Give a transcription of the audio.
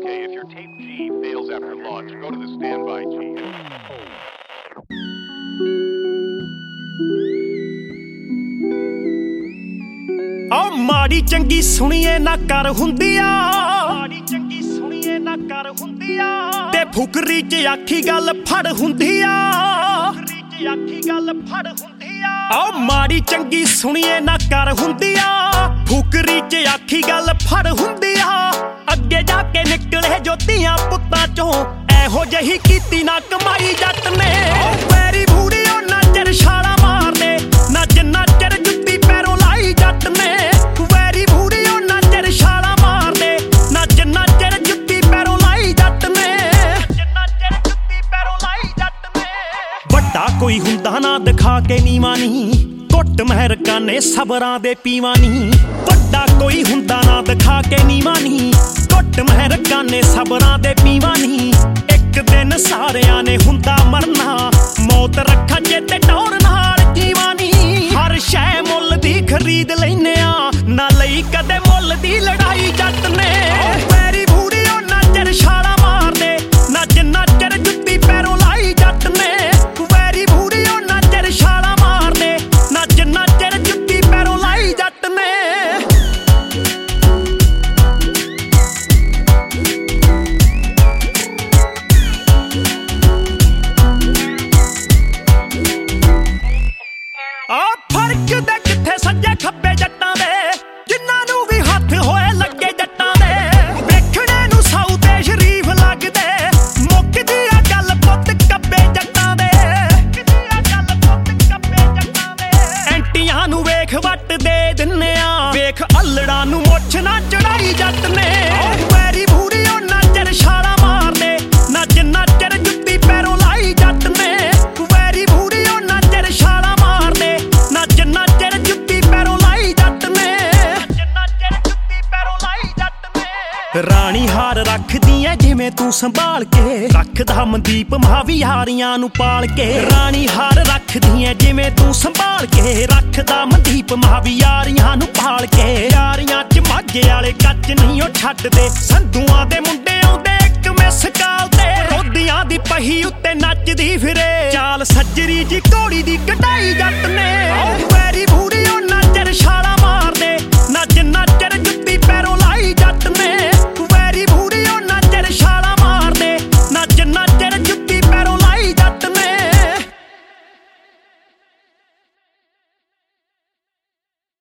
Okay, if your tape G fails after launch, go to the standby G. ਓ ਮਾੜੀ ਚੰਗੀ ਸੁਣੀਏ ਨਾ ਕਰ ਹੁੰਦੀਆਂ, ਮਾੜੀ ਚੰਗੀ ਸੁਣੀਏ ਨਾ ਕਰ ਹੁੰਦੀਆਂ, ਤੇ ਫੁਕਰੀ ਚ ਆਖੀ ਗੱਲ ਫੜ ਹੁੰਦੀਆਂ, ਫੁਕਰੀ ਚ ਆਖੀ ਗੱਲ ਫੜ ਹੁੰਦੀਆਂ। ਓ ਮਾੜੀ ਚੰਗੀ ਸੁਣੀਏ ਨਾ ਕਰ ਹੁੰਦੀਆਂ, ਫੁਕਰੀ ਚ ਆਖੀ ਗੱਲ ਫੜ ਹੁੰਦੀਆਂ। ਅੱਗੇ ਜਾ ਕੇ ਨਿਕਲੇ ਜੋ ਧੀਆਂ ਪੁੱਤਾਂ ਚੋਂ, ਇਹੋ ਜਿਹੀ ਕੀਤੀ ਨਾ ਕਮਾਈ ਜੱਟ ਨੇ। ਵੈਰੀ ਬੂੜੀ ਉਹਨਾਂ ਚਿਰ ਛਾਲਾਂ ਮਾਰਦੇ ਨਾ ਜਿੰਨਾ ਚਿਰ ਜੁੱਤੀ ਪੈਰੋਂ ਲਾਈ ਜੱਟ ਨੇ। ਵੈਰੀ ਬੂੜੀ ਉਹਨਾਂ ਚਿਰ ਛਾਲਾਂ ਮਾਰਦੇ ਨਾ ਜਿੰਨਾ ਚਿਰ ਜੁੱਤੀ ਪੈਰੋਂ ਲਾਈ ਜੱਟ ਨੇ, ਜਿੰਨਾ ਚਿਰ ਜੁੱਤੀ ਪੈਰੋਂ ਲਾਈ ਜੱਟ ਨੇ। ਵੱਡਾ ਕੋਈ ਹੁੰਦਾ ਨਾ ਦਿਖਾ ਕੇ ਨੀਵਾਂ ਨੀ, ਘੁੱਟ ਮਹਿਰਕਾਨੇ ਸਬਰਾਂ ਦੇ ਪੀਵਾਂ ਨੀ। ਵੱਡਾ ਕੋਈ ਹੁੰਦਾ ਨਾ ਦਿਖਾ ਕੇ ਨੀਵਾਂ ਨੀ, ਘੁੱਟ ਮਹਿਰਕਾਨੇ ਸਬਰਾਂ ਦੇ ਪੀਵਾਂ ਨੀ। ਇੱਕ ਦਿਨ ਸਾਰਿਆਂ ਨੇ ਹੁੰਦਾ ਮਰਨਾ, ਮੌਤ ਰੱਖਾਂ ਚੇਤੇ ਟੌਰ ਨਾਲ ਜੀਵਾਂ ਨੀ। ਹਰ ਸ਼ੈ ਮੁੱਲ ਦੀ ਖਰੀਦ ਲੈਨੇ ਆ, ਨਾ ਲਈ ਕਦੇ ਮੁੱਲ ਦੀ ਲੜਾਈ ਜੱਟ ਨੇ। ਵੈਰੀ ਬੂੜੀ ਉਹਨਾਂ ਚਿਰ ਛਾਲਾਂ ਮਾਰਦੇ ਨਾ ਜਿੰਨਾ ਚਿਰ ਜੁੱਤੀ ਪੈਰੋਂ ਲਾਈ ਜੱਟ ਨੇ। ਵੈਰੀ ਬੂੜੀ ਉਹਨਾਂ ਚਿਰ ਛਾਲਾਂ ਮਾਰਦੇ ਨਾ ਜਿੰਨਾ ਚਿਰ ਜੁੱਤੀ ਪੈਰੋਂ ਲਾਈ ਜੱਟ ਨੇ। ਆ ਫਰਕ ਦੇ ਕਿੱਥੇ ਸੱਜੇ ਖੱਬੇ ਜੱਟਾਂ ਦੇ, ਜਿਨ੍ਹਾਂ ਨੂੰ ਵੀ ਹੱਥ ਹੋਏ ਲੱਗੇ ਜੱਟਾਂ ਦੇ। ਵੇਖਣੇ ਨੂੰ ਸਾਊ ਤੇ ਸ਼ਰੀਫ ਲੱਗਦੇ, ਮੁੱਕਦੀ ਆ ਗੱਲ ਪੁੱਤ ਕੱਬੇ ਜੱਟਾਂ ਦੇ, ਮੁੱਕਦੀ ਆ ਗੱਲ ਪੁੱਤ ਕੱਬੇ ਜੱਟਾਂ ਦੇ। ਐਂਟੀਆਂ ਨੂੰ ਵੇਖ ਵੱਟ ਦੇ ਦਿੰਨੇ ਆ, ਵੇਖ ਅਲੜਾਂ ਨੂੰ ਮੁੱਛ ਨਾ ਚੜਾਈ ਜੱਟ ਨੇ। ਵੈਰੀ ਬੂੜੀ ਉਹਨਾਂ ਚਿਰ ਛਾਲਾਂ ਮਾਰਦੇ ਨਾ ਜਿੰਨਾ ਚਿਰ ਜੁੱਤੀ ਪੈਰੋਂ ਲਾਈ ਜੱਟ ਨੇ। ਵੈਰੀ ਬੂੜੀ ਉਹਨਾਂ ਚਿਰ ਛਾਲਾਂ ਮਾਰਦੇ ਨਾ ਜਿੰਨਾ ਚਿਰ ਜੁੱਤੀ ਪੈਰੋਂ ਲਾਈ ਜੱਟ ਨੇ, ਜਿੰਨਾ ਚਿਰ ਜੁੱਤੀ ਪੈਰੋਂ ਲਾਈ ਜੱਟ ਨੇ। ਰਾਣੀ ਹਾਰ ਰੱਖਦੀ ਐ ਜਿਵੇਂ ਤੂੰ ਸੰਭਾਲ ਕੇ, ਰੱਖਦਾ ਮਨਦੀਪ ਮਹਾਵੀ ਯਾਰੀਆਂ ਨੂੰ ਪਾਲ ਕੇ। ਰਾਣੀ ਹਾਰ ਰੱਖਦੀ ਐ ਜਿਵੇਂ ਤੂੰ ਸੰਭਾਲ ਕੇ, ਰੱਖਦਾ ਮਨਦੀਪ ਮਹਾਵੀ ਯਾਰੀਆਂ ਨੂੰ ਪਾਲ ਕੇ। ਯਾਰੀਆਂ ਚ ਮਾਝੇ ਵਾਲੇ ਕੱਚ ਨਹੀਂ ਉਹ ਛੱਡਦੇ, ਸੰਧੂਆਂ ਦੇ ਮੁੰਡੇ ਆਉਂਦੇ ਇੱਕ ਮਿਸ ਕਾਲ ਤੇ। ਰੋਦੀਆਂ ਦੀ ਪਹੀ ਉੱਤੇ ਨੱਚਦੀ ਫਿਰੇ, ਚਾਲ ਸੱਜਰੀ ਜੀ ਘੋੜੀ ਦੀ ਕਢਾਈ ਜੱਟ ਨੇ। ਵੈਰੀ ਬੂੜੀ ਉਹਨਾਂ ਚਿਰ ਛਾਲਾਂ